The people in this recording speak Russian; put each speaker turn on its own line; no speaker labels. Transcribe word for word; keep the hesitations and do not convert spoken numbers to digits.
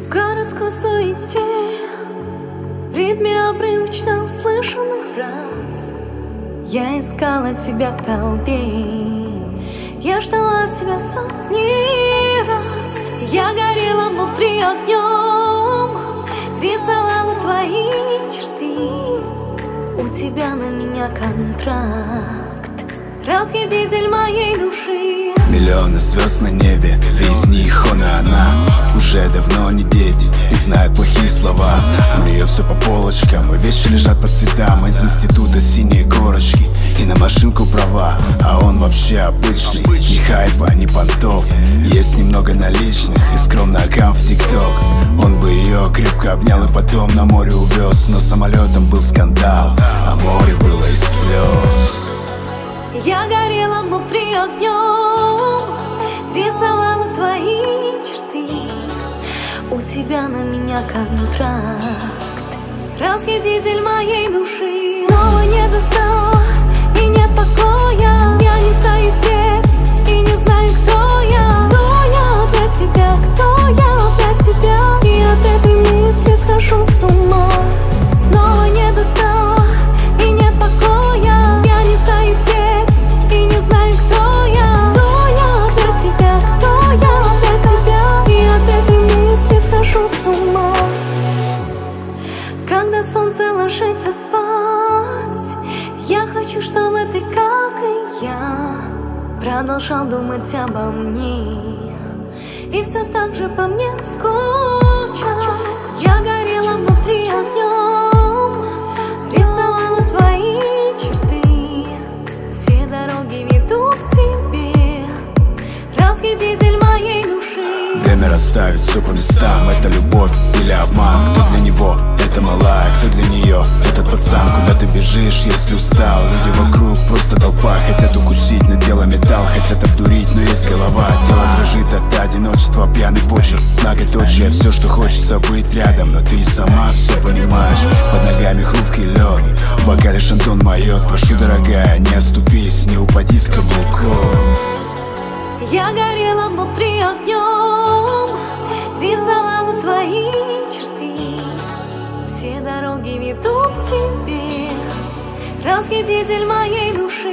В городской суете, в ритме обрывочно услышанных фраз, я искала тебя в толпе, я ждала тебя сотни раз. Я горела внутри огнем, рисовала твои черты. У тебя на меня контракт, расхититель моей души.
Миллионы звезд на небе, из них он и она уже давно не дети и знают плохие слова. У нее все по полочкам, и вещи лежат по цветам. Из института синие корочки и на машинку права. А он вообще обычный, ни хайпа, ни понтов. Есть немного наличных и скромный аккаунт в ТикТок. Он бы ее крепко обнял и потом на море увез, но самолетом был скандал, а море было из слез.
Я горела внутри огнем, рисовала твои черты. У тебя на меня контракт, расхититель моей души. Снова не достала и нет покоя. Я не знаю, где ты и не знаю, кто я. Кто я опять тебя, кто я опять тебя. И от этой мысли схожу с ума. Снова не достала и нет покоя. Я не знаю, где ты и не знаю, кто я. Кто я опять тебя, кто я опять тебя. И от этой мысли схожу с ума. Когда солнце ложится спать, я хочу, чтобы ты, как и я, продолжал думать обо мне и все так же по мне скучал. Я горела внутри огнем, рисовала твои черты. Все дороги ведут к тебе, расхититель моей души.
Время расставить все по местам. Это любовь или обман? Кто для него это малая, кто для нее этот пацан? Куда ты бежишь, если устал? Люди вокруг просто толпа. Хотят укусить, на тело металл, хотят обдурить, но есть голова. Тело дрожит от одиночества, пьяный почерк, многоточие. Все, что хочется быть рядом, но ты сама все понимаешь. Под ногами хрупкий лед, в бокале шантон моет. Прошу, дорогая, не оступись, не упади с каблуков.
Я горела внутри огнем, рисовала твои черты. Все дороги ведут к тебе, расхититель моей души.